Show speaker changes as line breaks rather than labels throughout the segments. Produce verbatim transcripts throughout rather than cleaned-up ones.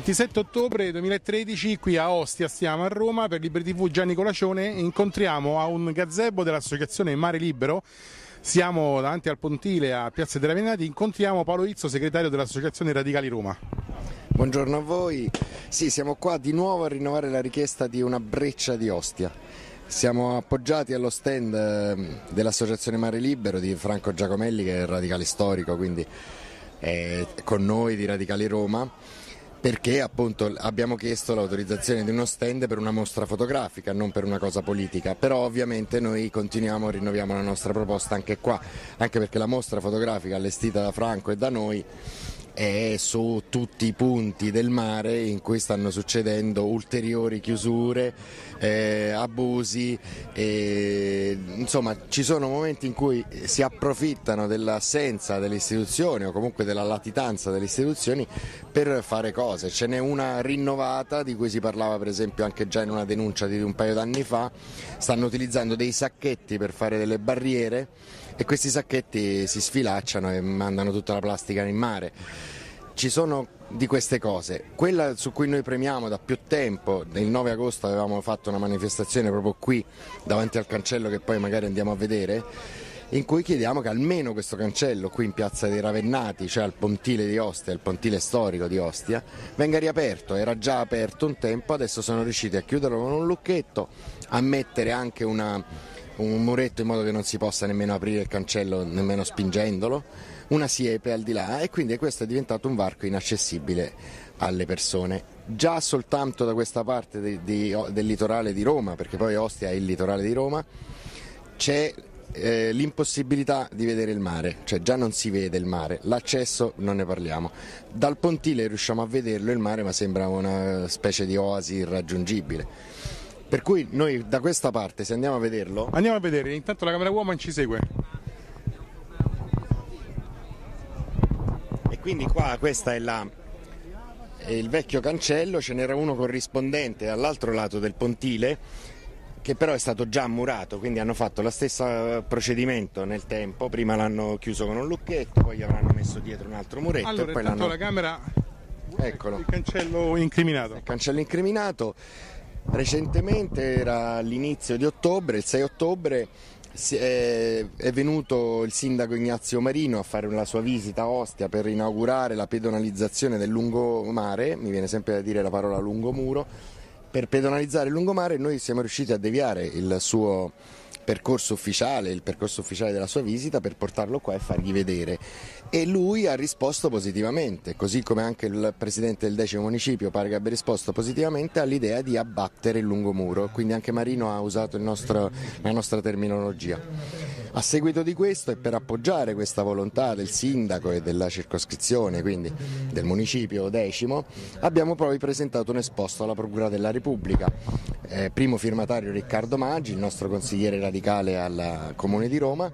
ventisette ottobre duemilatredici qui a Ostia, stiamo a Roma per Liberi tivù Gianni Colacione, incontriamo a un gazebo dell'associazione Mare Libero. Siamo davanti al pontile a Piazza dei Ravenati, incontriamo Paolo Izzo, segretario dell'associazione Radicali Roma.
Buongiorno a voi, sì, siamo qua di nuovo a rinnovare la richiesta di una breccia di Ostia. Siamo appoggiati allo stand dell'associazione Mare Libero di Franco Giacomelli, che è il radicale storico, quindi è con noi di Radicali Roma, perché appunto abbiamo chiesto l'autorizzazione di uno stand per una mostra fotografica, non per una cosa politica, però ovviamente noi continuiamo e rinnoviamo la nostra proposta anche qua, anche perché la mostra fotografica allestita da Franco e da noi è su tutti i punti del mare in cui stanno succedendo ulteriori chiusure, eh, abusi, e, insomma ci sono momenti in cui si approfittano dell'assenza delle istituzioni o comunque della latitanza delle istituzioni per fare cose. Ce n'è una rinnovata di cui si parlava per esempio anche già in una denuncia di un paio d'anni fa. Stanno utilizzando dei sacchetti per fare delle barriere e questi sacchetti si sfilacciano e mandano tutta la plastica in mare. Ci sono di queste cose. Quella su cui noi premiamo da più tempo, il nove agosto avevamo fatto una manifestazione proprio qui davanti al cancello che poi magari andiamo a vedere, in cui chiediamo che almeno questo cancello qui in Piazza dei Ravennati, cioè al pontile di Ostia, il pontile storico di Ostia, venga riaperto. Era già aperto un tempo, adesso sono riusciti a chiuderlo con un lucchetto, a mettere anche una, un muretto in modo che non si possa nemmeno aprire il cancello nemmeno spingendolo, una siepe al di là, e quindi questo è diventato un varco inaccessibile alle persone. Già soltanto da questa parte di, di, del litorale di Roma, perché poi Ostia è il litorale di Roma, c'è eh, l'impossibilità di vedere il mare, cioè già non si vede il mare, l'accesso non ne parliamo. Dal pontile riusciamo a vederlo il mare, ma sembra una specie di oasi irraggiungibile. Per cui noi da questa parte, se andiamo a vederlo...
Andiamo a vedere, intanto la camera woman ci segue.
E quindi qua questa è, la, è il vecchio cancello, ce n'era uno corrispondente all'altro lato del pontile, che però è stato già murato, quindi hanno fatto lo stesso procedimento nel tempo. Prima l'hanno chiuso con un lucchetto, poi gli avranno messo dietro un altro muretto.
Allora,
e poi
intanto
l'hanno...
la camera...
Eccolo.
Il cancello incriminato.
Il cancello incriminato. Recentemente, era all'inizio di ottobre, il sei ottobre, è venuto il sindaco Ignazio Marino a fare la sua visita a Ostia per inaugurare la pedonalizzazione del lungomare, mi viene sempre da dire la parola lungomuro, per pedonalizzare il lungomare. Noi siamo riusciti a deviare il suo percorso ufficiale, il percorso ufficiale della sua visita, per portarlo qua e fargli vedere, e lui ha risposto positivamente, così come anche il presidente del decimo municipio pare che abbia risposto positivamente all'idea di abbattere il lungomuro, quindi anche Marino ha usato il nostro, la nostra terminologia. A seguito di questo, e per appoggiare questa volontà del sindaco e della circoscrizione, quindi del municipio decimo, abbiamo poi presentato un esposto alla Procura della Repubblica, eh, primo firmatario Riccardo Maggi, il nostro consigliere radicale al Comune di Roma,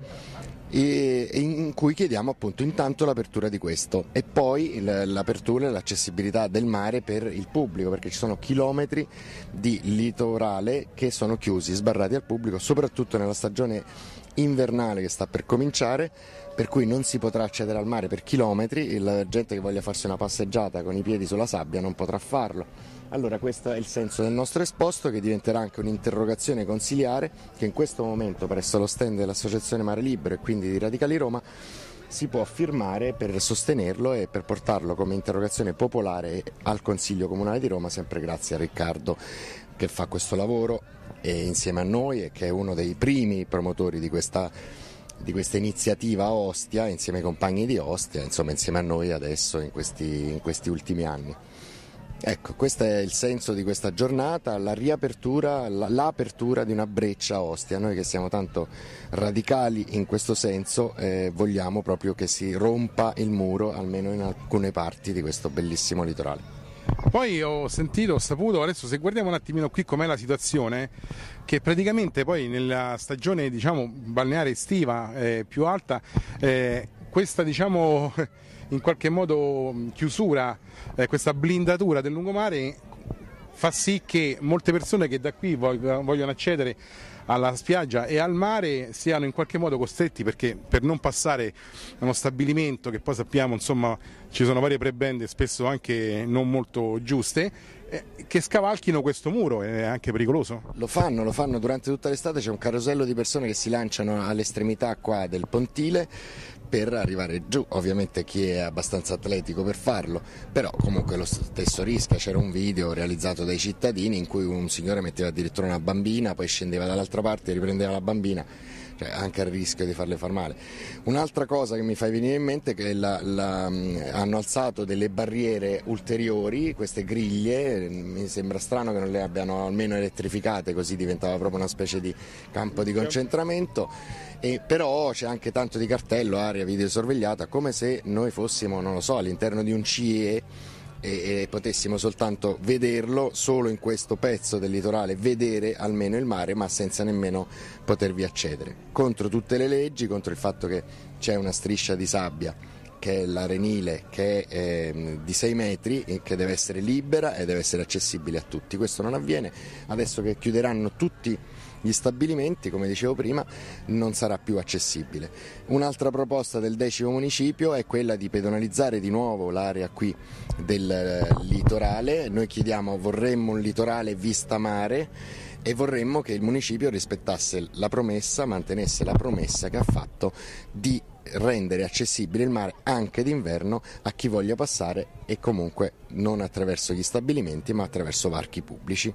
e in cui chiediamo appunto intanto l'apertura di questo e poi l'apertura e l'accessibilità del mare per il pubblico, perché ci sono chilometri di litorale che sono chiusi, sbarrati al pubblico, soprattutto nella stagione invernale che sta per cominciare, per cui non si potrà accedere al mare per chilometri. La gente che voglia farsi una passeggiata con i piedi sulla sabbia non potrà farlo. Allora questo è il senso del nostro esposto, che diventerà anche un'interrogazione consiliare, che in questo momento presso lo stand dell'associazione Mare Libero e quindi di Radicali Roma si può firmare per sostenerlo e per portarlo come interrogazione popolare al Consiglio Comunale di Roma, sempre grazie a Riccardo che fa questo lavoro e insieme a noi, e che è uno dei primi promotori di questa, di questa iniziativa a Ostia, insieme ai compagni di Ostia, insomma insieme a noi adesso in questi, in questi ultimi anni. Ecco, questo è il senso di questa giornata, la riapertura, l'apertura di una breccia a Ostia. Noi che siamo tanto radicali in questo senso eh, vogliamo proprio che si rompa il muro, almeno in alcune parti di questo bellissimo litorale.
Poi ho sentito, ho saputo, adesso se guardiamo un attimino qui com'è la situazione, che praticamente poi nella stagione diciamo balneare estiva eh, più alta, eh, questa diciamo in qualche modo chiusura, eh, questa blindatura del lungomare fa sì che molte persone che da qui vogliono accedere alla spiaggia e al mare siano in qualche modo costretti, perché per non passare a uno stabilimento che poi sappiamo insomma ci sono varie prebende spesso anche non molto giuste, eh, che scavalchino questo muro, è anche pericoloso.
Lo fanno, lo fanno durante tutta l'estate, c'è un carosello di persone che si lanciano all'estremità qua del pontile per arrivare giù, ovviamente chi è abbastanza atletico per farlo, però comunque lo stesso rischia. C'era un video realizzato dai cittadini in cui un signore metteva addirittura una bambina, poi scendeva dall'altra parte e riprendeva la bambina, cioè anche al rischio di farle far male. Un'altra cosa che mi fa venire in mente è che la, la, hanno alzato delle barriere ulteriori, queste griglie, mi sembra strano che non le abbiano almeno elettrificate, così diventava proprio una specie di campo di concentramento. E però c'è anche tanto di cartello, area videosorvegliata, come se noi fossimo, non lo so, all'interno di un C I E e, e potessimo soltanto vederlo solo in questo pezzo del litorale, vedere almeno il mare, ma senza nemmeno potervi accedere. Contro tutte le leggi, contro il fatto che c'è una striscia di sabbia che è l'arenile, che è eh, di sei metri e che deve essere libera e deve essere accessibile a tutti. Questo non avviene, adesso che chiuderanno tutti gli stabilimenti, come dicevo prima, non sarà più accessibile. Un'altra proposta del decimo municipio è quella di pedonalizzare di nuovo l'area qui del litorale. Noi chiediamo, vorremmo un litorale vista mare e vorremmo che il municipio rispettasse la promessa, mantenesse la promessa che ha fatto di rendere accessibile il mare anche d'inverno a chi voglia passare, e comunque non attraverso gli stabilimenti ma attraverso varchi pubblici.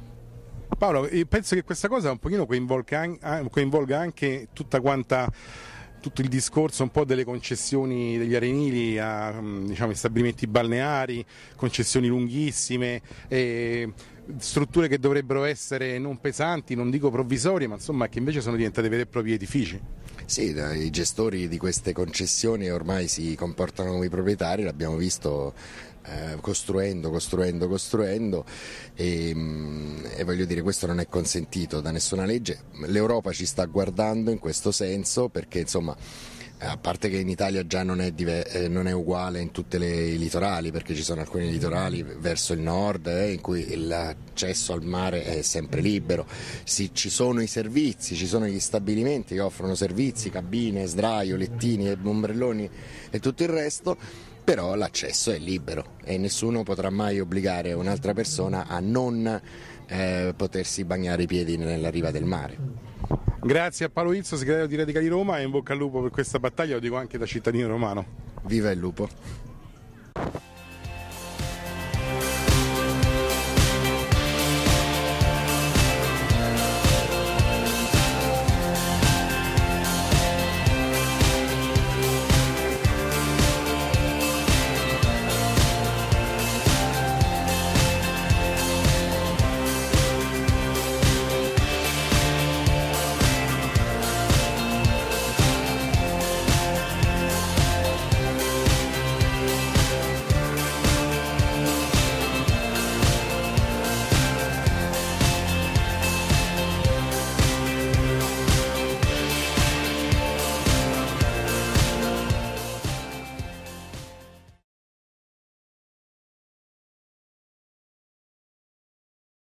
Paolo, penso che questa cosa un pochino coinvolga, coinvolga anche tutta quanta, tutto il discorso un po' delle concessioni degli arenili a, diciamo, stabilimenti balneari, concessioni lunghissime, e strutture che dovrebbero essere non pesanti, non dico provvisorie, ma insomma che invece sono diventate veri e propri edifici.
Sì, i gestori di queste concessioni ormai si comportano come i proprietari, l'abbiamo visto eh, costruendo, costruendo, costruendo e, e voglio dire, questo non è consentito da nessuna legge. L'Europa ci sta guardando in questo senso perché insomma, a parte che in Italia già non è, dive- non è uguale in tutti i litorali, perché ci sono alcuni litorali verso il nord eh, in cui l'accesso al mare è sempre libero, sì, ci sono i servizi, ci sono gli stabilimenti che offrono servizi, cabine, sdraio, lettini, ombrelloni e tutto il resto, però l'accesso è libero e nessuno potrà mai obbligare un'altra persona a non eh, potersi bagnare i piedi nella riva del mare.
Grazie a Paolo Izzo, segretario di Radicali Roma, e in bocca al lupo per questa battaglia, lo dico anche da cittadino romano.
Viva il lupo!